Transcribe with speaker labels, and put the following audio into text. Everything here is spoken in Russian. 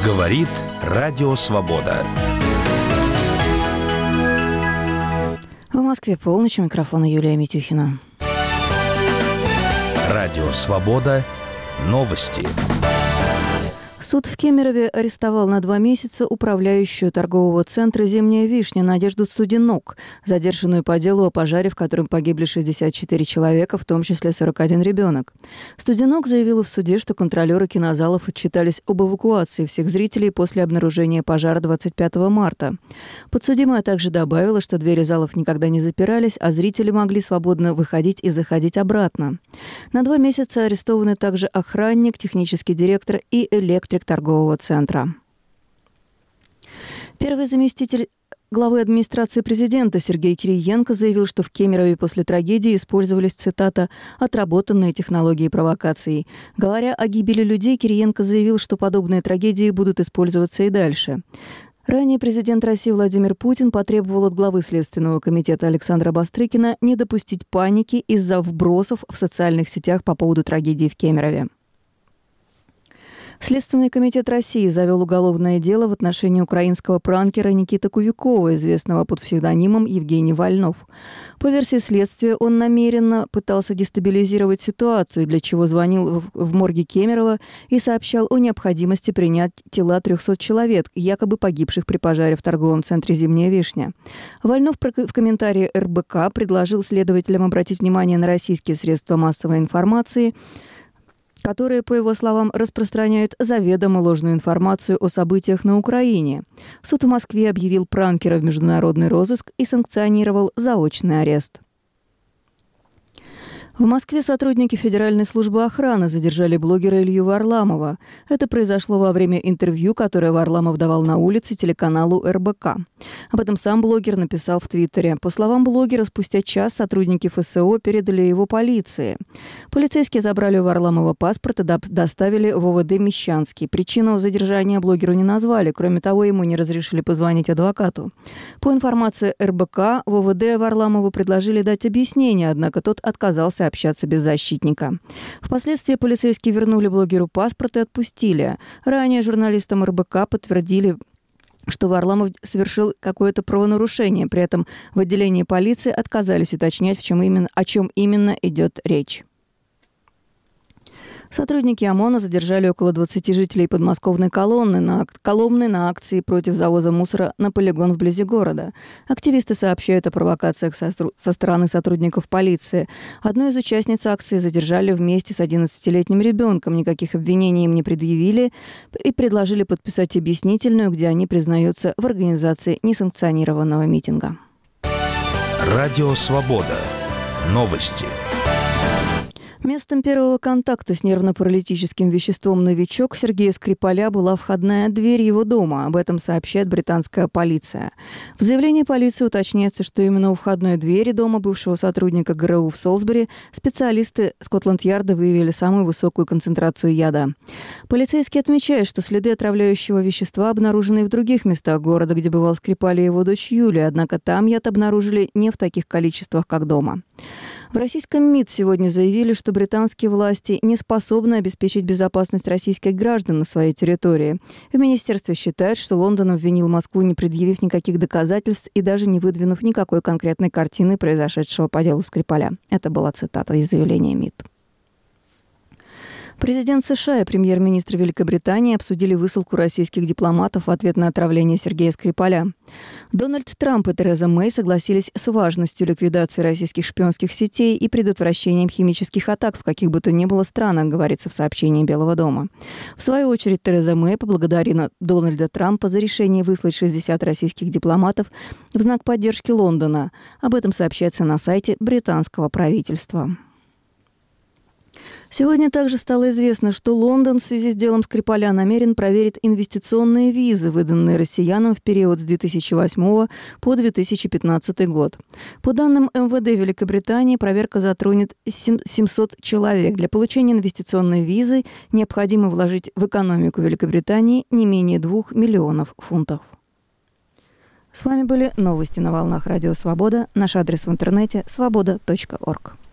Speaker 1: Говорит Радио Свобода.
Speaker 2: В Москве полночь, у микрофона Юлия Митюхина.
Speaker 1: Радио Свобода. Новости.
Speaker 2: Суд в Кемерове арестовал на 2 месяца управляющую торгового центра «Зимняя вишня» Надежду Студенок, задержанную по делу о пожаре, в котором погибли 64 человека, в том числе 41 ребенок. Студенок заявила в суде, что контролеры кинозалов отчитались об эвакуации всех зрителей после обнаружения пожара 25 марта. Подсудимая также добавила, что двери залов никогда не запирались, а зрители могли свободно выходить и заходить обратно. На 2 месяца арестованы также охранник, технический директор и электрик торгового центра. Первый заместитель главы администрации президента Сергей Кириенко заявил, что в Кемерове после трагедии использовались, цитата, «отработанные технологии провокаций». Говоря о гибели людей, Кириенко заявил, что подобные трагедии будут использоваться и дальше. Ранее президент России Владимир Путин потребовал от главы Следственного комитета Александра Бастрыкина не допустить паники из-за вбросов в социальных сетях по поводу трагедии в Кемерове. Следственный комитет России завел уголовное дело в отношении украинского пранкера Никиты Кувякова, известного под псевдонимом Евгений Вольнов. По версии следствия, он намеренно пытался дестабилизировать ситуацию, для чего звонил в морге Кемерово и сообщал о необходимости принять тела 300 человек, якобы погибших при пожаре в торговом центре «Зимняя вишня». Вольнов в комментарии РБК предложил следователям обратить внимание на российские средства массовой информации, которые, по его словам, распространяют заведомо ложную информацию о событиях на Украине. Суд в Москве объявил пранкера в международный розыск и санкционировал заочный арест. В Москве сотрудники Федеральной службы охраны задержали блогера Илью Варламова. Это произошло во время интервью, которое Варламов давал на улице телеканалу РБК. Об этом сам блогер написал в Твиттере. По словам блогера, спустя час сотрудники ФСО передали его полиции. Полицейские забрали у Варламова паспорт и доставили в ОВД Мещанский. Причину задержания блогеру не назвали. Кроме того, ему не разрешили позвонить адвокату. По информации РБК, в ОВД Варламову предложили дать объяснение, однако тот отказался общаться без защитника. Впоследствии полицейские вернули блогеру паспорт и отпустили. Ранее журналистам РБК подтвердили, что Варламов совершил какое-то правонарушение. При этом в отделении полиции отказались уточнять, о чем именно идет речь. Сотрудники ОМОНа задержали около 20 жителей подмосковной Коломны на акции против завоза мусора на полигон вблизи города. Активисты сообщают о провокациях со стороны сотрудников полиции. Одну из участниц акции задержали вместе с 11-летним ребенком. Никаких обвинений им не предъявили и предложили подписать объяснительную, где они признаются в организации несанкционированного митинга.
Speaker 1: Радио Свобода. Новости.
Speaker 2: Местом первого контакта с нервно-паралитическим веществом «Новичок» Сергея Скрипаля была входная дверь его дома. Об этом сообщает британская полиция. В заявлении полиции уточняется, что именно у входной двери дома бывшего сотрудника ГРУ в Солсбери специалисты Скотланд-Ярда выявили самую высокую концентрацию яда. Полицейские отмечают, что следы отравляющего вещества обнаружены и в других местах города, где бывал Скрипаль и его дочь Юлия, однако там яд обнаружили не в таких количествах, как дома. В российском МИД сегодня заявили, что британские власти не способны обеспечить безопасность российских граждан на своей территории. В министерстве считают, что Лондон обвинил Москву, не предъявив никаких доказательств и даже не выдвинув никакой конкретной картины произошедшего по делу Скрипаля. Это была цитата из заявления МИД. Президент США и премьер-министр Великобритании обсудили высылку российских дипломатов в ответ на отравление Сергея Скрипаля. Дональд Трамп и Тереза Мэй согласились с важностью ликвидации российских шпионских сетей и предотвращением химических атак в каких бы то ни было странах, говорится в сообщении Белого дома. В свою очередь Тереза Мэй поблагодарила Дональда Трампа за решение выслать 60 российских дипломатов в знак поддержки Лондона. Об этом сообщается на сайте британского правительства. Сегодня также стало известно, что Лондон в связи с делом Скрипаля намерен проверить инвестиционные визы, выданные россиянам в период с 2008 по 2015 год. По данным МВД Великобритании, проверка затронет 700 человек. Для получения инвестиционной визы необходимо вложить в экономику Великобритании не менее 2 миллионов фунтов. С вами были новости на волнах Радио Свобода. Наш адрес в интернете – svoboda.org.